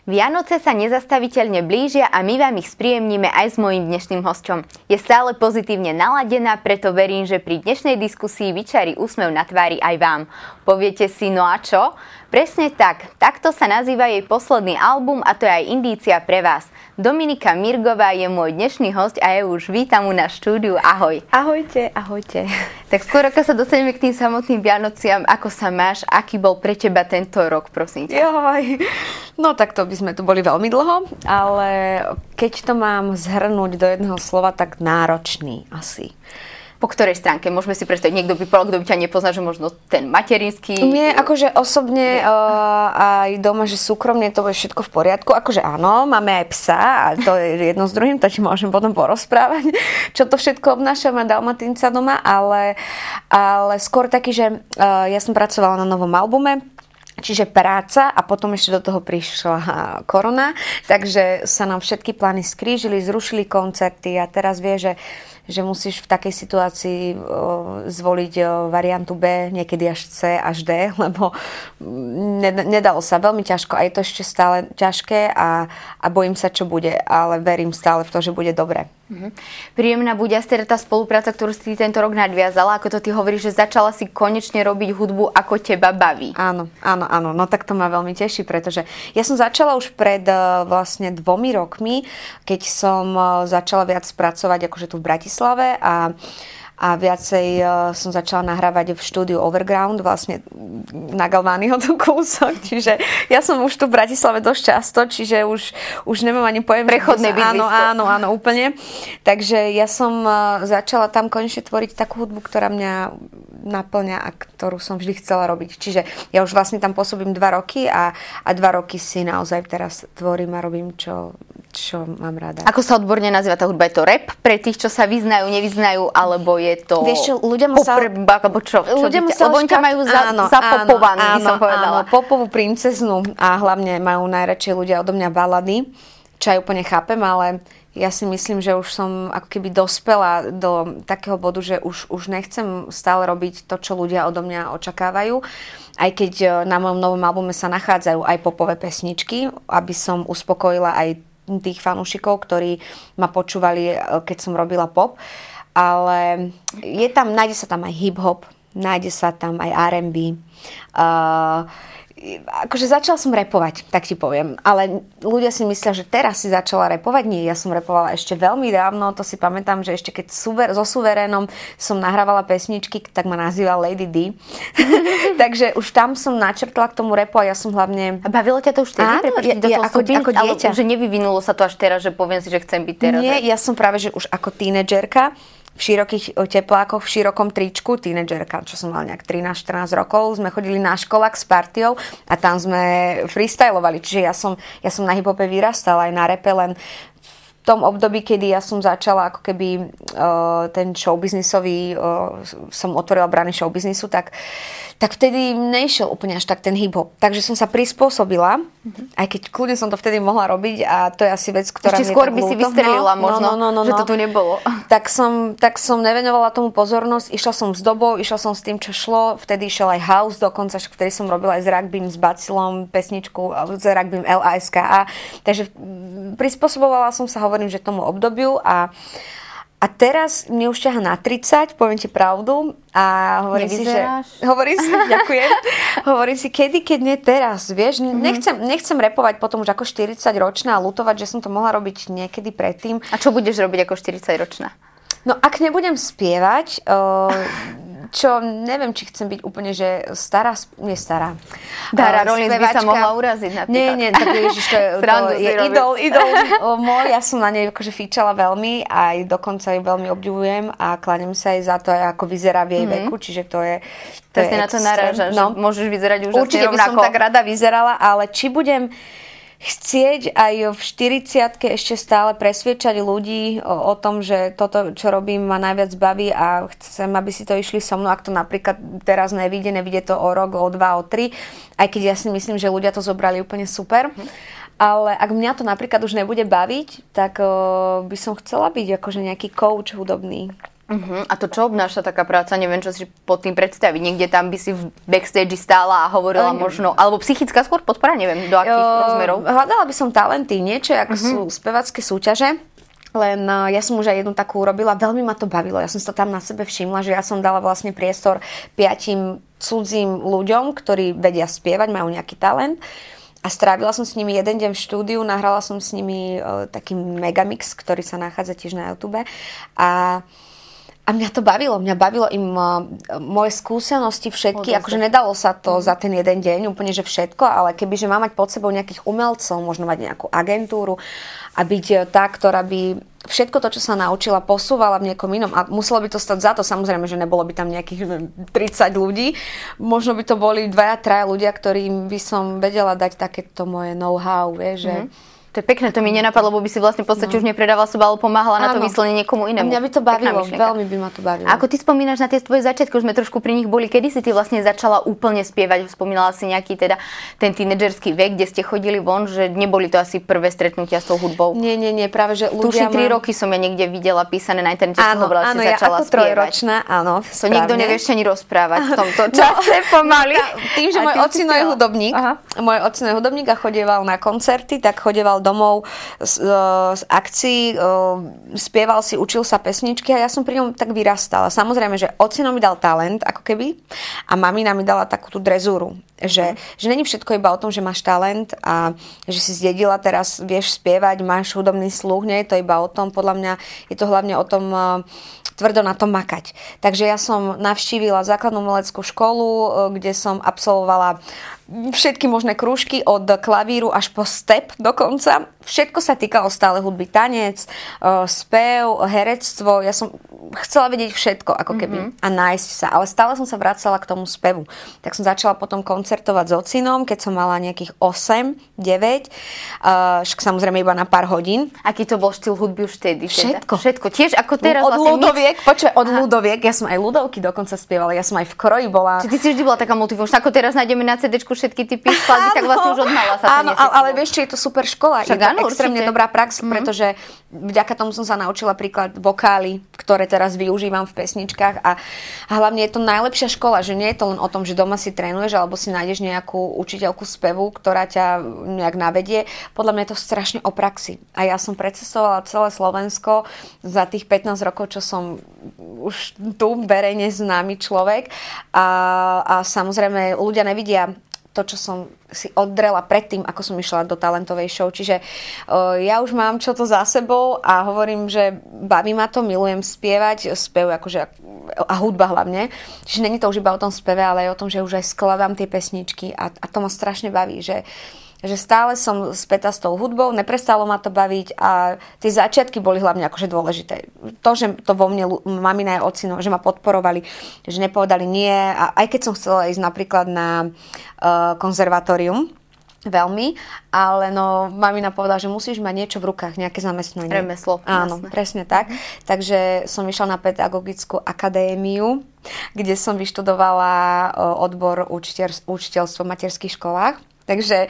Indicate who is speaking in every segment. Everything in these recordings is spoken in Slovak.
Speaker 1: Vianoce sa nezastaviteľne blížia a my vám ich spríjemníme aj s mojím dnešným hosťom. Je stále pozitívne naladená, preto verím, že pri dnešnej diskusii vyčarí úsmev na tvári aj vám. Poviete si, no a čo? Presne tak. Takto sa nazýva jej posledný album a to je aj indícia pre vás. Dominika Mirgová je môj dnešný hosť a ja už vítam u na štúdiu. Ahoj.
Speaker 2: Ahojte, ahojte.
Speaker 1: Tak skôr ako sa dostaneme k tým samotným Vianociam, ako sa máš, aký bol pre teba tento rok, prosím ťa?
Speaker 2: Joj, no tak to by sme tu boli veľmi dlho, ale keď to mám zhrnúť do jedného slova, tak náročný asi.
Speaker 1: Po ktorej stránke? Môžeme si predstaviť, niekto by povedal, kto by ťa nepozná, že možno ten materinský...
Speaker 2: Nie, akože osobne aj doma, že súkromne to bude všetko v poriadku. Akože áno, máme aj psa a to je jedno s druhým, to ti môžem potom porozprávať, čo to všetko obnáša, má dalmatínca doma, ale skôr taký, že ja som pracovala na novom albume, čiže práca a potom ešte do toho prišla korona, takže sa nám všetky plány skrížili, zrušili koncerty a teraz vie, že musíš v takej situácii zvoliť variantu B, niekedy až C, až D, lebo nedalo sa veľmi ťažko a je to ešte stále ťažké a bojím sa, čo bude, ale verím stále v to, že bude dobre.
Speaker 1: Príjemná bude asi teda tá spolupráca, ktorú si tento rok nadviazala, ako to ty hovoríš, že začala si konečne robiť hudbu, ako teba baví.
Speaker 2: Áno, no tak to ma veľmi teší, pretože ja som začala už pred vlastne 2 rokmi, keď som začala viac pracovať akože tu v Bratislave a viacej som začala nahrávať v štúdiu Overground, vlastne na Galványho tu kúsok, čiže ja som už tu v Bratislave dosť často, čiže už nemám ani pojem.
Speaker 1: Prechodné bydlisko.
Speaker 2: Áno, úplne. Takže ja som začala tam konečne tvoriť takú hudbu, ktorá mňa naplňa a ktorú som vždy chcela robiť. Čiže ja už vlastne tam pôsobím 2 roky a 2 roky si naozaj teraz tvorím a robím, čo mám rada.
Speaker 1: Ako sa odborne nazýva tá hudba? Je to rap pre tých, čo sa vyznajú, nevyznajú, alebo je to
Speaker 2: ľudia ma sa...
Speaker 1: alebo čo? Lebo oni ťa majú zapopovanú, by som povedala.
Speaker 2: Áno, popovú princeznú a hlavne majú najradšej ľudia odo mňa balady, čo aj úplne chápem, ale ja si myslím, že už som ako keby dospela do takého bodu, že už nechcem stále robiť to, čo ľudia odo mňa očakávajú. Aj keď na mojom novom albume sa nachádzajú aj popové pesničky, aby som uspokojila aj tých fanúšikov, ktorí ma počúvali, keď som robila pop. Ale nájde sa tam aj hip-hop, nájde sa tam aj R&B. Akože začala som rapovať, tak ti poviem. Ale ľudia si myslia, že teraz si začala rapovať. Nie, ja som rapovala ešte veľmi dávno. To si pamätám, že ešte keď so Suverénom som nahrávala pesničky, tak ma nazýval Lady D. Takže už tam som načrtla k tomu rapu a ja som hlavne...
Speaker 1: A bavilo ťa to už tedy?
Speaker 2: Áno, ako dieťa.
Speaker 1: Že nevyvinulo sa to až teraz, že poviem si, že chcem byť teraz.
Speaker 2: Nie, ja som práve, že už ako tínedžerka, v širokých teplákoch, v širokom tričku, tínedžerka, čo som mala nejak 13-14 rokov, sme chodili na školák s partiou a tam sme freestylovali. Čiže ja som na hip-hope vyrastala aj na rape, len v tom období, kedy ja som začala ako keby ten showbiznisový, som otvorila brány showbiznisu, tak vtedy nešiel úplne až tak ten hip-hop. Takže som sa prispôsobila, aj keď kľudne som to vtedy mohla robiť a to je asi vec, ktorá
Speaker 1: ešte skôr by si vystrelila možno, že to tu nebolo.
Speaker 2: Tak som nevenovala tomu pozornosť, išla som s dobou, išla som s tým, čo šlo, vtedy išiel aj house dokonca, vtedy som robila aj s Rugbym, s Bacilom pesničku, s Rugbym LASKA, takže prispôsobovala som sa, hovorím, že tomu obdobiu a teraz mne už ťaha na 30, poviem ti pravdu. A hovorím si, ďakujem. Hovorím si, kedy, keď nie teraz, vieš. Nechcem repovať potom už ako 40-ročná a ľutovať, že som to mohla robiť niekedy predtým.
Speaker 1: A čo budeš robiť ako 40-ročná?
Speaker 2: No, ak nebudem spievať, čo neviem, či chcem byť úplne, že stará, nie stará.
Speaker 1: Dara Rollins by sa mohla uraziť napríklad.
Speaker 2: Nie, tak ježiš, to je idol môj, ja som na nej akože fíčala veľmi, aj dokonca ju veľmi obdivujem a kláňam sa aj za to, ako vyzerá v jej veku, čiže to je
Speaker 1: na to naráža, že môžeš vyzerať úžasne
Speaker 2: určite
Speaker 1: rovnako.
Speaker 2: Určite by som tak rada vyzerala, ale či budem chcieť aj v 40-ke ešte stále presviečať ľudí o tom, že toto, čo robím, ma najviac baví a chcem, aby si to išli so mnou, ak to napríklad teraz nevíde to o rok, o 2, o 3, aj keď ja si myslím, že ľudia to zobrali úplne super. Ale ak mňa to napríklad už nebude baviť, tak by som chcela byť akože nejaký coach hudobný.
Speaker 1: A to čo obnáša taká práca? Neviem, čo si pod tým predstaviť. Niekde tam by si v backstage stála a hovorila možno, alebo psychická skôr podpora, neviem, do akých rozmerov.
Speaker 2: Hľadala by som talenty, niečo ako sú spevacké súťaže. Len ja som už aj jednu takú robila, veľmi ma to bavilo. Ja som si to tam na sebe všimla, že ja som dala vlastne priestor 5 cudzím ľuďom, ktorí vedia spievať, majú nejaký talent. A strávila som s nimi jeden deň v štúdiu, nahrala som s nimi taký megamix, ktorý sa nachádza tiež na YouTube. A mňa to bavilo. Mňa bavilo im moje skúsenosti všetky. Akože nedalo sa to za ten jeden deň úplne, že všetko, ale kebyže mám mať pod sebou nejakých umelcov, možno mať nejakú agentúru a byť tá, ktorá by všetko to, čo sa naučila, posúvala v niekom inom. A muselo by to stať za to. Samozrejme, že nebolo by tam nejakých 30 ľudí. Možno by to boli 2-3 ľudia, ktorým by som vedela dať takéto moje know-how, vieš, že...
Speaker 1: To je pekné, to mi nenapadlo, lebo by si vlastne v podstate už nepredávala seba, ale pomáhala na to vyslovene niekomu inému.
Speaker 2: A mňa by to bavilo, veľmi by ma to bavilo.
Speaker 1: A ako ty spomínaš na tie tvoje začiatky, už sme trošku pri nich boli, kedy si ty vlastne začala úplne spievať? Spomínala si nejaký teda ten tínedžerský vek, kde ste chodili von, že neboli to asi prvé stretnutia s tou hudbou?
Speaker 2: Nie, práve že ľudia...
Speaker 1: Tuši 3 roky som ja niekde videla písané na internete, som hovorila, si začala
Speaker 2: ja ako trojročná, áno.
Speaker 1: To nikto nevie ešte ani rozprávať v tomto čase pomaly.
Speaker 2: Tým, že môj ocino je hudobník, a chodieval na koncerty, tak chodieval domov z akcií, spieval si, učil sa pesničky a ja som pri ňom tak vyrastala. Samozrejme, že ocino mi dal talent, ako keby, a mamina mi dala takú tú drezúru. Že není všetko iba o tom, že máš talent a že si zdedila, teraz vieš spievať, máš hudobný sluch, nie je to iba o tom, podľa mňa je to hlavne o tom tvrdo na tom makať. Takže ja som navštívila základnú umeleckú školu, kde som absolvovala všetky možné krúžky od klavíru až po step dokonca. Všetko sa týkalo stále hudby, tanec, spev, herectvo. Ja som chcela vedieť všetko, ako keby, a nájsť sa. Ale stále som sa vracala k tomu spevu. Tak som začala potom koncertovať s ocinom, keď som mala nejakých 8-9. Samozrejme iba na pár hodín.
Speaker 1: Aký to bol štýl hudby už vtedy?
Speaker 2: Všetko.
Speaker 1: Všetko. Tiež ako teraz
Speaker 2: od ľudoviek. Počuj, od ľudoviek. Ja som aj ľudovky dokonca spievala. Ja som aj v kroji bola.
Speaker 1: Či ty si vždy bola taká multifunkčná? Ako teraz nájdeme na CD-čku všetky typy skladby, tak vlastne už od mala sa to
Speaker 2: áno, ale vieš, či je to super škola.
Speaker 1: Však,
Speaker 2: je to extrémne dobrá prax, pretože vďaka tomu som sa naučila príklad vokály, ktoré teraz využívam v pesničkách a hlavne je to najlepšia škola, že nie je to len o tom, že doma si trénuješ alebo si nájdeš nejakú učiteľku spevu, ktorá ťa nejak navedie. Podľa mňa je to strašne o praxi. A ja som precestovala celé Slovensko za tých 15 rokov, čo som už tu verejne známy človek a samozrejme ľudia nevidia to, čo som si oddrela predtým, ako som išla do talentovej show. Čiže ja už mám čo to za sebou a hovorím, že baví ma to, milujem spievať, spev akože a hudba hlavne. Čiže není to už iba o tom speve, ale aj o tom, že už aj skladám tie pesničky a to ma strašne baví, že stále som spätá s tou hudbou, neprestalo ma to baviť a tie začiatky boli hlavne akože dôležité. To, že to vo mne mamina a ocino, že ma podporovali, že nepovedali nie a aj keď som chcela ísť napríklad na konzervatórium, veľmi, ale no mamina povedala, že musíš mať niečo v rukách, nejaké zamestnanie.
Speaker 1: Remeslo.
Speaker 2: Áno, jasné. Presne tak. Takže som išla na pedagogickú akadémiu, kde som vyštudovala odbor učiteľstvo v materských školách. Takže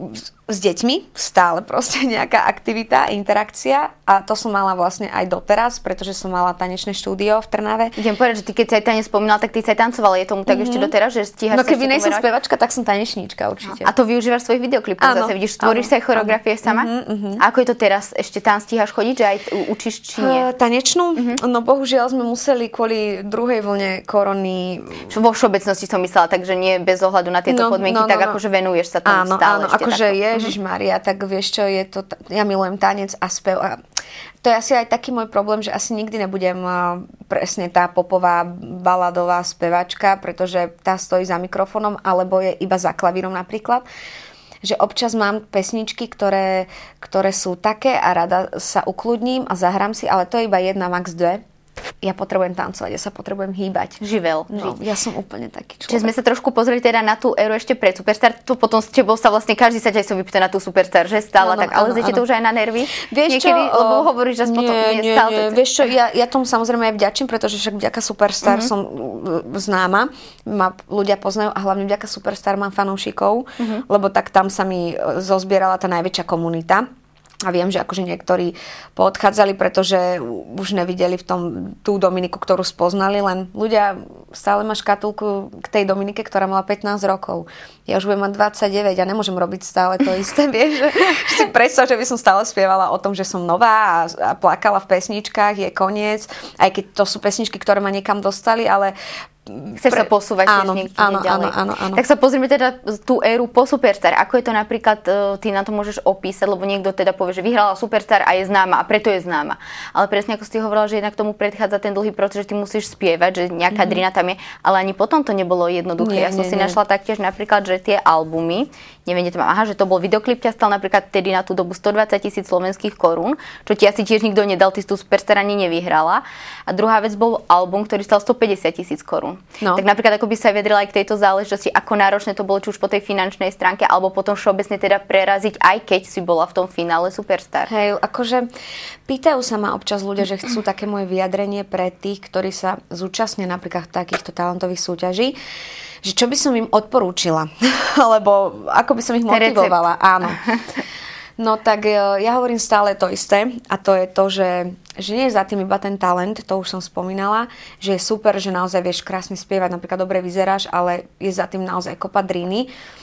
Speaker 2: s deťmi stále proste nejaká aktivita, interakcia a to som mala vlastne aj doteraz, pretože som mala tanečné štúdio v Trnave.
Speaker 1: Idem povedať, že ty keď si aj tanec spomínala, tak ty si aj tancovala. Je tomu tak ešte doteraz, že stíhaš
Speaker 2: sa? No keby nejsem spevačka, tak som tanečníčka určite.
Speaker 1: A to využívaš svojich videoklipov zase, vidíš, tvoríš sa aj choreografie sama? A ako je to teraz? Ešte tam stíhaš chodiť, že aj učíš či nie?
Speaker 2: Tanečnú? No bohužiaľ sme museli kvôli druhej vlne korony.
Speaker 1: Vo všeobecnosti som myslela, takže nie bez ohľadu na tieto podmienky, tak akože venuješ sa tomu stále.
Speaker 2: Áno, akože Ježišmaria, tak vieš čo, je to, ja milujem tanec a spev a to je asi aj taký môj problém, že asi nikdy nebudem presne tá popová baladová spevačka, pretože tá stojí za mikrofónom alebo je iba za klavírom napríklad. Že občas mám pesničky, ktoré sú také a rada sa ukludním a zahrám si, ale to je iba jedna, max 2. Ja potrebujem tancovať, ja sa potrebujem hýbať.
Speaker 1: Živel.
Speaker 2: No, ja som úplne taký človek.
Speaker 1: Čiže sme sa trošku pozreli teda na tú éru ešte pred Superstar. Tu potom s tebou sa vlastne každý sa ťa som vypýta na tú Superstar, že stále tak. Ale zjete to už aj na nervy?
Speaker 2: Vieš
Speaker 1: niekedy, čo? Lebo hovoríš, že potom nie stále.
Speaker 2: Vieš čo, ja tomu samozrejme aj vďačím, pretože však vďaka Superstar som známa. Ma ľudia poznajú a hlavne vďaka Superstar mám fanúšikov, lebo tak tam sa mi zozbierala tá najväčšia komunita. A viem, že akože niektorí poodchádzali, pretože už nevideli v tom tú Dominiku, ktorú spoznali, len ľudia, stále má škatulku k tej Dominike, ktorá mala 15 rokov. Ja už budem mať 29 a nemôžem robiť stále to isté, vieš, že si predstav, že by som stále spievala o tom, že som nová a plakala v pesničkách, je koniec, aj keď to sú pesničky, ktoré ma niekam dostali, ale
Speaker 1: chceš sa posúvať tiež niekde ďalej.
Speaker 2: Áno.
Speaker 1: Tak sa pozrieme teda tú éru po Superstar. Ako je to napríklad, ty na to môžeš opísať, lebo niekto teda povie, že vyhrala Superstar a je známa a preto je známa. Ale presne ako si hovorila, že jednak tomu predchádza ten dlhý proces, že ty musíš spievať, že nejaká drina tam je, ale ani potom to nebolo jednoduché. Ja som si našla taktiež napríklad, že tie albumy, neviem, kde to mám, že to bol videoklip, ťa stal napríklad vtedy na tú dobu 120,000 slovenských korún, čo ti asi tiež nikto nedal, ty tú Superstar ani nevyhrala. A druhá vec bol album, ktorý stal 150,000 korún. No. Tak napríklad ako by sa vyjadrila aj k tejto záležitosti, ako náročné to bolo či už po tej finančnej stránke, alebo potom všeobecne teda preraziť, aj keď si bola v tom finále Superstar.
Speaker 2: Hej, akože pýtajú sa ma občas ľudia, že chcú také moje vyjadrenie pre tých, ktorí sa zúčastnia napríklad takýchto talentových súťaží, že čo by som im odporúčila, alebo ako by som ich motivovala. Áno. No tak ja hovorím stále to isté a to je to, že nie je za tým iba ten talent, to už som spomínala, že je super, že naozaj vieš krásne spievať, napríklad dobre vyzeráš, ale je za tým naozaj kopa dríny.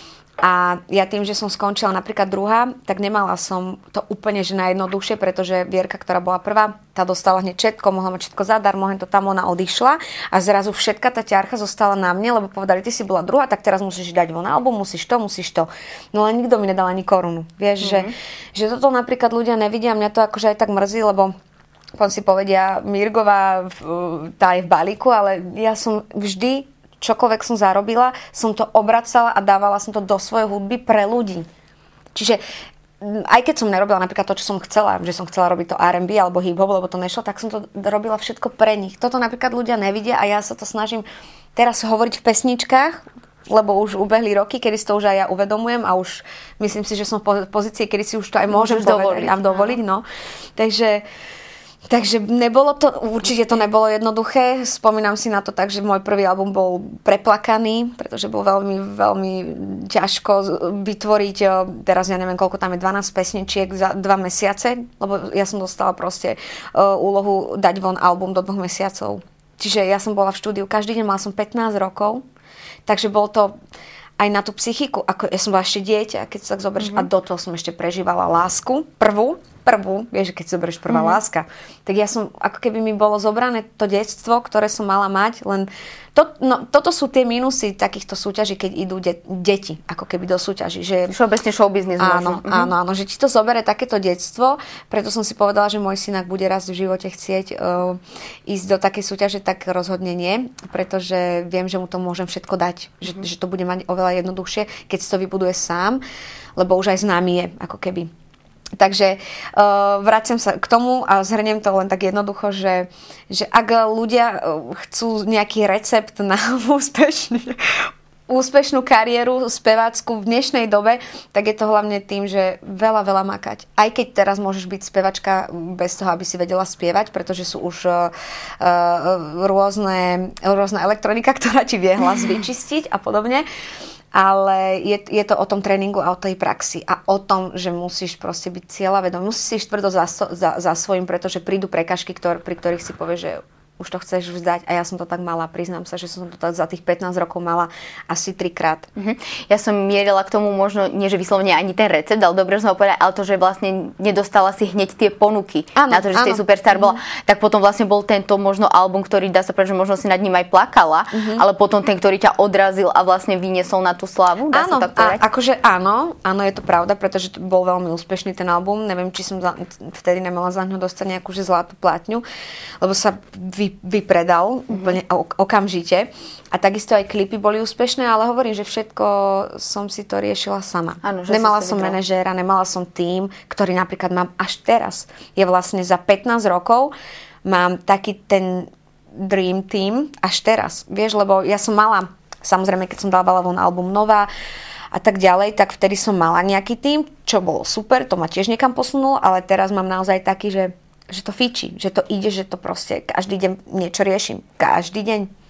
Speaker 2: A ja tým, že som skončila napríklad druhá, tak nemala som to úplne že najjednoduchšie, pretože Vierka, ktorá bola prvá, tá dostala hneď všetko, mohla mať všetko zadarmo, to tam ona odišla a zrazu všetka tá ťarcha zostala na mne, lebo povedali, ty si bola druhá, tak teraz musíš dať von album, musíš to. No ale nikto mi nedal ani korunu. Vieš, že toto napríklad ľudia nevidia, mňa to akože aj tak mrzí, lebo potom si povedia, Mirgová, tá je v balíku, ale ja som vždy čokoľvek som zarobila, som to obracala a dávala som to do svojej hudby pre ľudí. Čiže aj keď som nerobila napríklad to, čo som chcela, že som chcela robiť to R&B alebo hip-hop, lebo to nešlo, tak som to robila všetko pre nich. Toto napríklad ľudia nevidia a ja sa to snažím teraz hovoriť v pesničkách, lebo už ubehli roky, kedy si to už aj ja uvedomujem a už myslím si, že som v pozícii, kedy si už to aj môžem dovoliť. No. Takže nebolo to, určite to nebolo jednoduché. Spomínam si na to tak, že môj prvý album bol preplakaný, pretože bol veľmi, veľmi ťažko vytvoriť, teraz ja neviem, koľko tam je, 12 pesničiek za 2 mesiace, lebo ja som dostala proste úlohu dať von album do 2 mesiacov. Čiže ja som bola v štúdiu, každý deň, mala som 15 rokov, takže bolo to aj na tú psychiku, ako ja som bola ešte dieťa, keď sa tak zoberieš, a do toho som ešte prežívala lásku, prvú, vieš, keď si zoberieš prvá láska, tak ja som, ako keby mi bolo zobrané to detstvo, ktoré som mala mať, len toto sú tie minusy takýchto súťaží, keď idú deti, ako keby do súťaží. Že
Speaker 1: všeobecne showbiznis možno.
Speaker 2: Áno, že ti to zoberie takéto detstvo, preto som si povedala, že môj synak bude raz v živote chcieť ísť do takej súťaže, tak rozhodne nie, pretože viem, že mu to môžem všetko dať, že to bude mať oveľa jednoduchšie, keď si to vybuduje sám, lebo už aj známy je, ako keby. Takže vraciam sa k tomu a zhrniem to len tak jednoducho, že ak ľudia chcú nejaký recept na úspešnú kariéru spevácku v dnešnej dobe, tak je to hlavne tým, že veľa makať. Aj keď teraz môžeš byť spevačka bez toho, aby si vedela spievať, pretože sú už rôzna elektronika, ktorá ti vie hlas vyčistiť a podobne. Ale je to o tom tréningu a o tej praxi a o tom, že musíš proste byť cieľavedomý, musíš ísť tvrdo za svojím, pretože prídu prekažky, pri ktorých si povieš, že už to chceš vzdať a ja som to tak mala, priznám sa, že som to tak za tých 15 rokov mala asi 3-krát.
Speaker 1: Ja som mierila k tomu možno, nie že vyslovene ani ten recept, ale dobre som ho povedala, ale to, že vlastne nedostala si hneď tie ponuky na to, že si Superstar bola, tak potom vlastne bol tento možno album, ktorý dá sa povedať, že možno si nad ním aj plakala, ale potom ten, ktorý ťa odrazil a vlastne vyniesol na tú slávu, dá sa tak povedať?
Speaker 2: Akože áno, je to pravda, pretože to bol veľmi úspešný ten album, neviem, či som vtedy nemala za ňo dostať nejakú zlatú platňu, lebo sa vypredal úplne okamžite. A takisto aj klipy boli úspešné, ale hovorím, že všetko som si to riešila sama.
Speaker 1: Áno,
Speaker 2: nemala som manažéra, nemala som tím, ktorý napríklad mám až teraz. Je vlastne za 15 rokov mám taký ten dream team až teraz. Vieš, lebo ja som mala, samozrejme, keď som dávala von album Nová a tak ďalej, tak vtedy som mala nejaký tím, čo bolo super, to ma tiež niekam posunulo, ale teraz mám naozaj taký, že to fičí, že to ide, že to proste každý deň niečo riešim. Každý deň.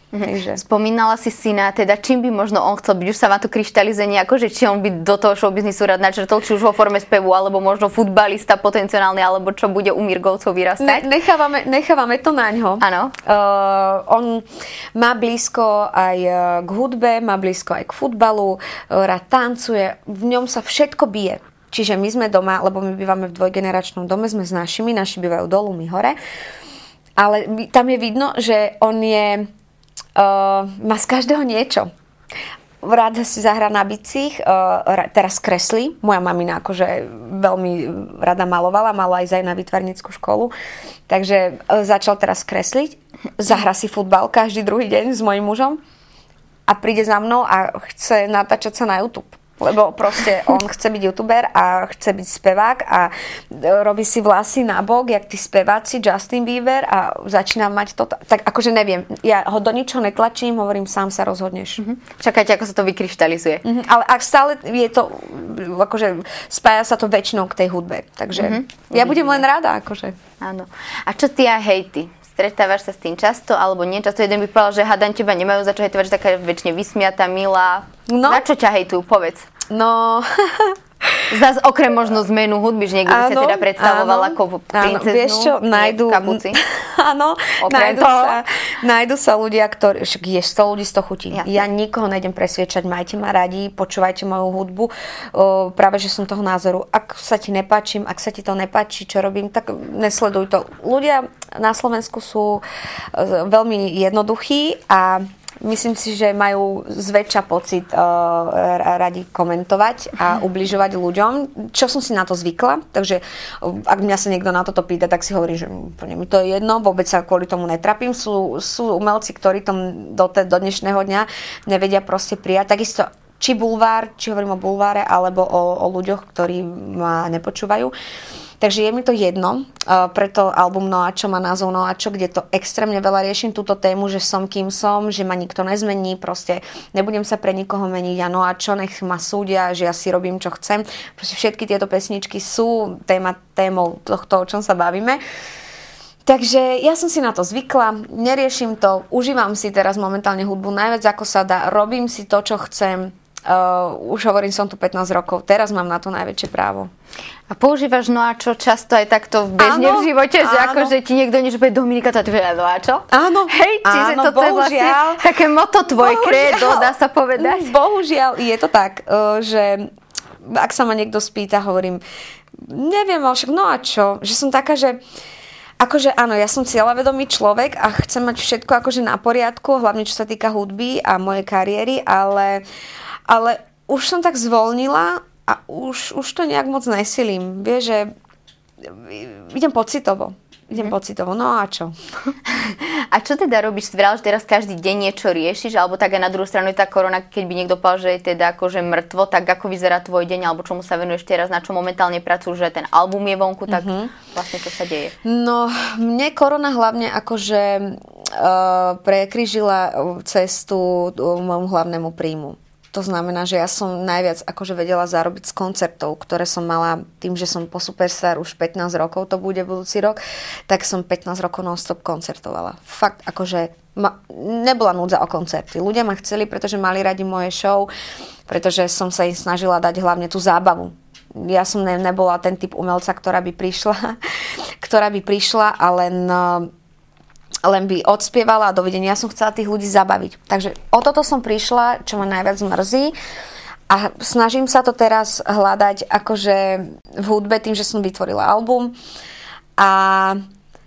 Speaker 2: Takže.
Speaker 1: Spomínala si syna, teda čím by možno on chcel byť? Už sa má to kryštalizuje nejako, že či on by do toho showbiznisu rád načrtol, či už vo forme spevu, alebo možno futbalista potenciálny, alebo čo bude u Mirgovcov vyrastať?
Speaker 2: Nechávame to na ňo.
Speaker 1: Áno.
Speaker 2: On má blízko aj k hudbe, má blízko aj k futbalu, rád tancuje, v ňom sa všetko bije. Čiže my sme doma, lebo my bývame v dvojgeneračnom dome, sme s naši bývajú dolu, my hore. Ale tam je vidno, že on je... má z každého niečo. Rád si zahrá na bicích, teraz kreslí. Moja mamina akože veľmi rada malovala, mala aj na výtvarnickú školu. Takže začal teraz kresliť. Zahrá si futbal každý druhý deň s mojím mužom a príde za mnou a chce natáčať sa na YouTube. Lebo proste on chce byť youtuber a chce byť spevák a robí si vlasy na bok, jak tí speváci Justin Bieber a začína mať to. Tak akože neviem, ja ho do ničoho netlačím, hovorím, sám sa rozhodneš.
Speaker 1: Čakajte, ako sa to vykryštalizuje.
Speaker 2: Ale ak stále je to, akože spája sa to väčšinou k tej hudbe. Takže ja budem len rada, akože.
Speaker 1: Áno. A čo ty a hejty? Stretávaš sa s tým často, alebo nie často? Jeden by povedal, že hádam teba nemajú za čo hejtovať, že taká väčšine vysmiatá, milá. No. Za čo ťa hejtujú? Povedz.
Speaker 2: No...
Speaker 1: Zas okrem možno zmenu hudby, že niekto by sa teda predstavoval ako princeznú.
Speaker 2: Vieš čo, nájdu... Áno, nájdu sa ľudia, ktorí... Však je 100 ľudí, 100 chutí. Ja nikoho nejdem presviečať, majte ma radi, počúvajte moju hudbu. Práve, že som toho názoru. Ak sa ti nepáčim, ak sa ti to nepáči, čo robím, tak nesleduj to. Ľudia na Slovensku sú veľmi jednoduchí a myslím si, že majú zväčša pocit radi komentovať a ubližovať ľuďom, čo som si na to zvykla. Takže ak mňa sa niekto na toto pýta, tak si hovorím, že úplne mi to je jedno, vôbec sa kvôli tomu netrapím. Sú umelci, ktorí to do dnešného dňa nevedia proste prijať. Takisto či bulvár, či hovorím o bulváre, alebo o ľuďoch, ktorí ma nepočúvajú. Takže je mi to jedno, preto album No a čo má názov No a čo, kde to extrémne veľa riešim túto tému, že som kým som, že ma nikto nezmení, proste nebudem sa pre nikoho meniť a no a čo, nech ma súdia, že ja si robím, čo chcem. Proste všetky tieto pesničky sú témou tohto, o čom sa bavíme. Takže ja som si na to zvykla, neriešim to, užívam si teraz momentálne hudbu najviac ako sa dá, robím si to, čo chcem. Už hovorím, som tu 15 rokov, teraz mám na to najväčšie právo.
Speaker 1: A používaš no a čo často aj takto bežne v živote, že akože ti niekto niečo povie Dominika, to je no a čo?
Speaker 2: Áno.
Speaker 1: Hej, čiže toto je vlastne také moto tvoje kredo, dá sa povedať.
Speaker 2: Bohužiaľ je to tak, že ak sa ma niekto spýta, hovorím, neviem, ale však no a čo? Že som taká, že akože áno, ja som cieľavedomý človek a chcem mať všetko akože na poriadku, hlavne čo sa týka hudby a mojej kariéry, ale už som tak zvolnila a už to nejak moc nesilím. Vieš, že idem pocitovo. No a čo?
Speaker 1: A čo teda robíš? Že teraz každý deň niečo riešiš? Alebo tak aj na druhú stranu je tá korona, keď by niekto povedal, že je teda akože mŕtvo, tak ako vyzerá tvoj deň? Alebo čomu sa venuješ teraz? Na čo momentálne pracuješ? Že ten album je vonku? Tak vlastne čo sa deje? No,
Speaker 2: mne korona hlavne akože prekrížila cestu môjmu hlavnému príjmu. To znamená, že ja som najviac akože vedela zarobiť z koncertov, ktoré som mala tým, že som po Superstar už 15 rokov, to bude budúci rok, tak som 15 rokov non-stop koncertovala. Fakt, akože nebola núdza o koncerty. Ľudia ma chceli, pretože mali radi moje show, pretože som sa im snažila dať hlavne tú zábavu. Ja som nebola ten typ umelca, ktorá by prišla a len by odspievala a dovidenia. Ja som chcela tých ľudí zabaviť. Takže o toto som prišla, čo ma najviac mrzí. A snažím sa to teraz hľadať akože v hudbe tým, že som vytvorila album. A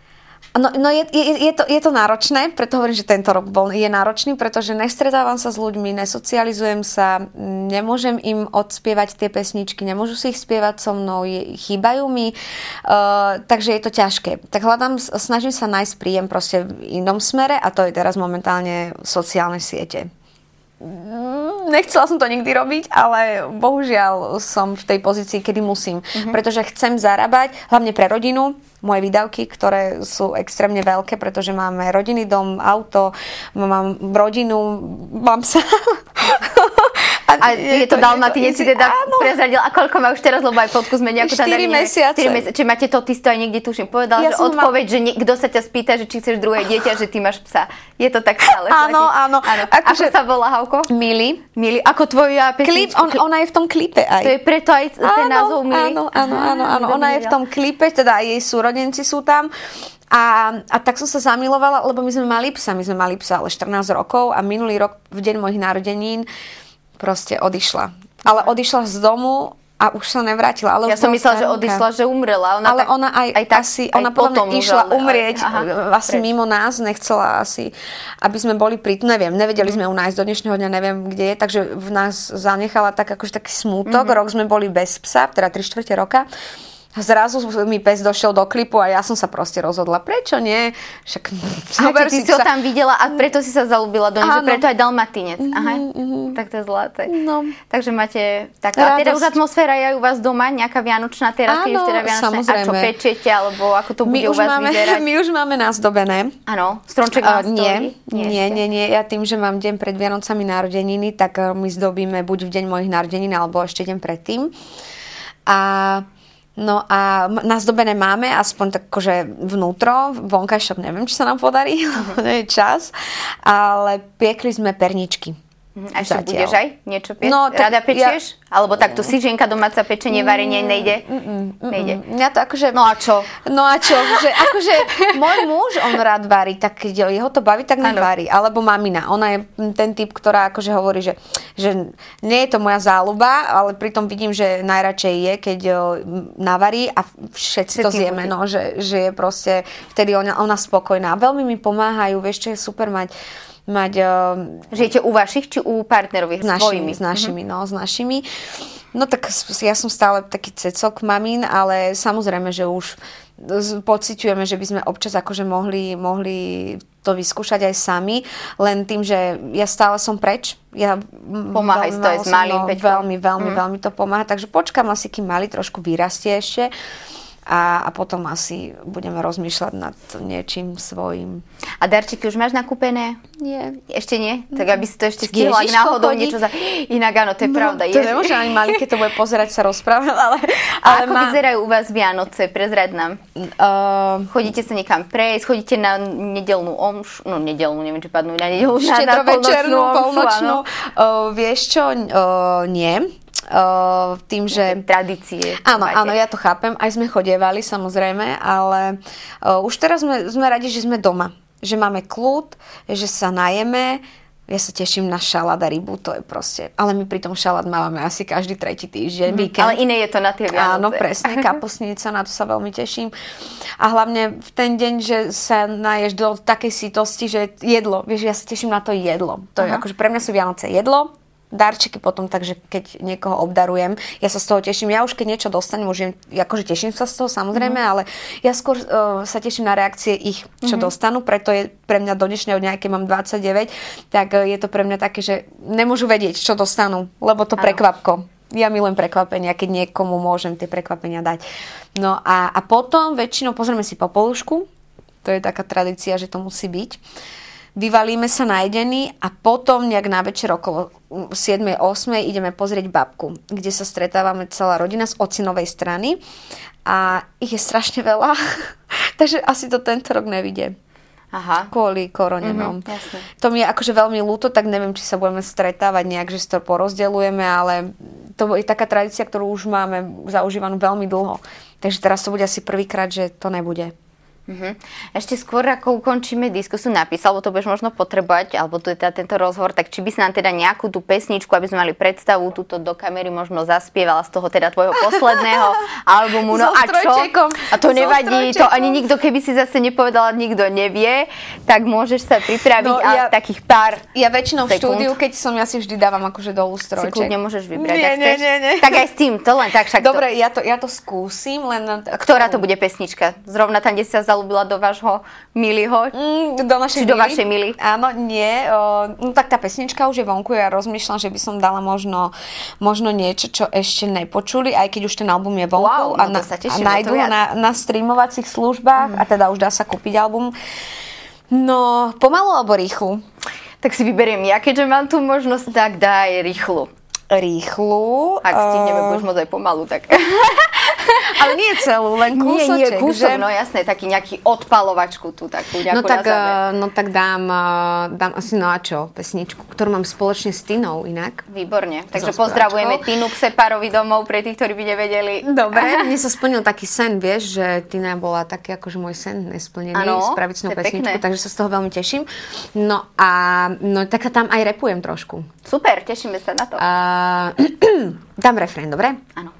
Speaker 2: je to náročné, preto hovorím, že tento rok je náročný, pretože nestretávam sa s ľuďmi, nesocializujem sa, nemôžem im odspievať tie pesničky, nemôžu si ich spievať so mnou, chýbajú mi, takže je to ťažké. Tak snažím sa nájsť príjem proste v inom smere a to je teraz momentálne sociálne siete. Nechcela som to nikdy robiť, ale bohužiaľ som v tej pozícii, kedy musím. Pretože chcem zarábať, hlavne pre rodinu, moje výdavky, ktoré sú extrémne veľké, pretože máme rodinný dom, auto, mám rodinu, mám sa a
Speaker 1: A je to Dalmatinec si teda prezradil. A koľko má už teraz, lebo aj fotku sme nejakú
Speaker 2: 4 mesiace.
Speaker 1: Či máte to, ty si to aj niekde tuším povedal, že odpoveď, že kto sa ťa spýta, že či chceš druhé dieťa, že ty máš psa. Je to tak stále?
Speaker 2: Áno.
Speaker 1: Ako sa volá, Hauko?
Speaker 2: Mili.
Speaker 1: Ako tvoja pesnička?
Speaker 2: Ona je v tom klipe aj.
Speaker 1: To je preto aj ten názov Mili?
Speaker 2: Áno. Ona je v tom klipe, teda aj jej súrodenci sú tam. A tak som sa zamilovala, lebo my sme mali psa ale 14 rokov a minulý rok v deň mojich narodenín proste odišla. Ale odišla z domu a už sa nevrátila. Ale
Speaker 1: ja som myslela, že odišla, že umrela.
Speaker 2: Ona ona podľa mňa išla umrieť asi mimo nás, nechcela asi, aby sme boli nevedeli sme ju nájsť do dnešného dňa, neviem, kde je, takže v nás zanechala akože taký smútok. Rok sme boli bez psa, teda 3/4 roka. Zrazu mi pes došiel do klipu a ja som sa proste rozhodla, prečo nie? Však
Speaker 1: ty si ho tam videla a preto si sa zaľúbila do nej, že preto aj Dalmatinec. Tak to je zlaté. No. Takže máte taká. A teda už atmosféra je u vás doma, nejaká vianočná teraz, keď už teda vianočná.
Speaker 2: Samozrejme.
Speaker 1: A čo pečete, alebo ako to bude u vás vyzerať?
Speaker 2: My už máme nazdobené.
Speaker 1: Áno, stromček na stoli?
Speaker 2: Nie. Ja tým, že mám deň pred Vianocami narodeniny, tak my zdobíme buď v deň mojich narodenín, alebo ešte deň predtým. No a nazdobené máme, aspoň tak akože vnútro, vonkajšok neviem, či sa nám podarí, nie je čas, ale piekli sme perničky.
Speaker 1: A ešte budeš aj niečo piesť? No, rada pečieš? Alebo takto si ženka domáca pečenie, varenie nejde? Nejde.
Speaker 2: Ja to akože...
Speaker 1: No a čo?
Speaker 2: Že akože môj muž, on rád varí, tak keď jeho to baví, tak nevarí. Alebo mamina. Ona je ten typ, ktorá akože hovorí, že nie je to moja záľuba, ale pritom vidím, že najradšej je, keď navarí a všetci to zjeme. No, že je proste vtedy ona spokojná. Veľmi mi pomáhajú, vieš, čo je super mať.
Speaker 1: Žijete u vašich, či u partnerových?
Speaker 2: S našimi. No tak ja som stále taký cecok mamín, ale samozrejme, že už pociťujeme, že by sme občas akože mohli to vyskúšať aj sami, len tým, že ja stále som preč.
Speaker 1: Pomáhaj si to aj s malým Peťkom.
Speaker 2: Veľmi to pomáha, takže počkám asi, kým malý trošku vyrastie ešte. A potom asi budeme rozmýšľať nad niečím svojím.
Speaker 1: A darčeky už máš nakúpené?
Speaker 2: Nie.
Speaker 1: Ešte nie? Tak aby si to ešte stihla, ak náhodou niečo Inak áno, to je pravda.
Speaker 2: To nemôže ani malý, keď to bude pozerať, sa rozprávať, ale
Speaker 1: ako vyzerajú u vás Vianoce? Prezrať nám. Chodíte sa niekam prejsť? Chodíte na nedeľnú omšu? No nedeľnú, neviem, či padnú na nedeľnú.
Speaker 2: Štedrovečernú, polnočnú. Vieš čo? Nie. Tým, že...
Speaker 1: Tradície.
Speaker 2: Áno, ja to chápem. Aj sme chodievali, samozrejme, ale už teraz sme radi, že sme doma. Že máme kľud, že sa najeme. Ja sa teším na šalát a rybu, to je proste... Ale my pri tom šalát máme asi každý 3. týždeň, víkend.
Speaker 1: Ale iné je to na tie Vianoce.
Speaker 2: Áno, presne, kapustnica, na to sa veľmi teším. A hlavne v ten deň, že sa naješ do takej sítosti, že jedlo, vieš, ja sa teším na to jedlo. To je akože pre mňa sú Vianoce jedlo, darčeky potom, takže keď niekoho obdarujem, ja sa z toho teším. Ja už keď niečo dostanem, akože teším sa z toho samozrejme, ale ja skôr sa teším na reakcie ich, čo dostanú, preto je pre mňa do dnešného dňa, keď mám 29, tak je to pre mňa také, že nemôžu vedieť, čo dostanú, lebo to prekvapko. Ja milujem prekvapenia, keď niekomu môžem tie prekvapenia dať. No a potom väčšinou pozrieme si popolušku, to je taká tradícia, že to musí byť. Vyvalíme sa najedení a potom nejak na večer okolo 7-8 ideme pozrieť babku, kde sa stretávame celá rodina z ocinovej strany a ich je strašne veľa, takže asi to tento rok nevidie.
Speaker 1: Aha.
Speaker 2: Kvôli korone. To mi je akože veľmi ľúto, tak neviem, či sa budeme stretávať nejak, že si to porozdeľujeme, ale to je taká tradícia, ktorú už máme zaužívanú veľmi dlho. Takže teraz to bude asi prvýkrát, že to nebude.
Speaker 1: Ešte skôr, ako ukončíme diskusiu, napísal, lebo to budeš možno potrebovať, alebo tu je teda tento rozhovor, tak či by si nám teda nejakú tú pesničku, aby sme mali predstavu, túto do kamery možno zaspievala z toho teda tvojho posledného albumu. No a čo? A to nevadí, to ani nikto, keby si zase nepovedala, nikto nevie, tak môžeš sa pripraviť takých pár
Speaker 2: Ja väčšinou v štúdiu, keď som, ja si vždy dávam akože dolu strojček.
Speaker 1: Si kľudne môžeš vybrať, ak
Speaker 2: chceš. Nie.
Speaker 1: Tak aj s tým, to len tak však.
Speaker 2: Dobre, ja to skúsim, len...
Speaker 1: Ktorá to bude pesnička? Zrovna tam, kde si sa zalúbila do vášho Miliho?
Speaker 2: Do
Speaker 1: vašej Mili?
Speaker 2: Áno, nie. No tak tá pesnička už je vonku. Ja rozmýšľam, že by som dala možno niečo, čo ešte nepočuli, aj keď už ten album je vonku.
Speaker 1: Wow, a
Speaker 2: nájdu ho na streamovacích službách a teda už dá sa kúpiť album. No, pomalu alebo rýchlu?
Speaker 1: Tak si vyberiem ja, keďže mám tu možnosť, tak daj rýchlu.
Speaker 2: Rýchlu.
Speaker 1: Ak stihneme, budeš môcť aj pomalu, tak...
Speaker 2: Ale nie celú, len kúsoček.
Speaker 1: Nie, kúsok, no jasné, taký nejaký odpalovačku tu, takú nejakú na záver.
Speaker 2: No tak dám asi No a čo, pesničku, ktorú mám spoločne s Tinou inak.
Speaker 1: Výborne, takže pozdravujeme Tinu k Sepárovi domov, pre tých, ktorí by nevedeli.
Speaker 2: Dobre, mne sa splnil taký sen, vieš, že Tina bola taký akože môj sen nesplnený, spraviť s ňou pesničku, takže sa z toho veľmi teším. No tak sa tam aj repujem trošku.
Speaker 1: Super, tešíme sa na to.
Speaker 2: Dám refrén, dobre?
Speaker 1: Áno.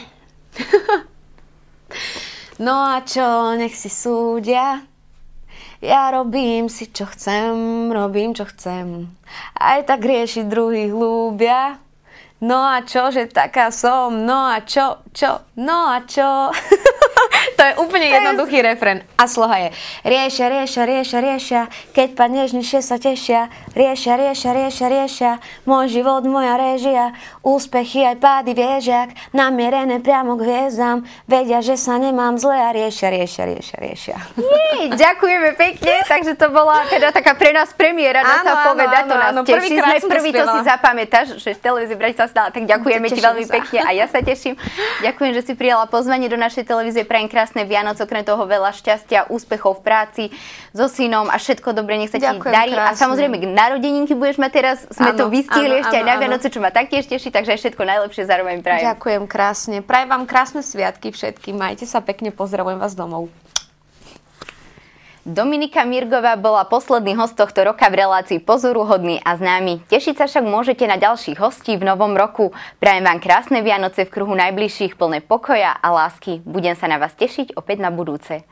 Speaker 2: No a čo, nech si súdia, ja robím si čo chcem, robím čo chcem, aj tak riešiť druhých ľúbia. No a čo, že taká som, no a čo, no a čo. To je úplne jednoduchý refrén. A sloha je riešia, keď pán nežnejšie sa tešia. Riešia, môj život, moja réžia, úspechy aj pády viežak, namierené priamo k hviezdam, vedia, že sa nemám zle a riešia.
Speaker 1: Ďakujeme pekne, takže to bola teda taká pre nás premiéra, dá sa povedať, to nás teší. Prvý to si zapamätáš, že v televízii Bratislava, tak ďakujeme ti veľmi pekne a ja sa teším. Ďakujem, že si prijala pozvanie do našej televízie. Prajem krásne Vianoce, okrem toho veľa šťastia, úspechov v práci so synom a všetko dobre, nech sa ti darí. Krásne. A samozrejme k narodeninky budeš mať teraz, sme to vystihli ešte aj na Vianoce, čo ma taktiež teší, takže aj všetko najlepšie zároveň prajem.
Speaker 2: Ďakujem krásne. Prajem vám krásne sviatky všetkým. Majte sa pekne, pozdravujem vás domov.
Speaker 1: Dominika Mirgová bola posledný host tohto roka v relácii Pozoruhodný a známy. Tešiť sa však môžete na ďalších hostí v novom roku. Prajem vám krásne Vianoce v kruhu najbližších, plné pokoja a lásky. Budem sa na vás tešiť opäť na budúce.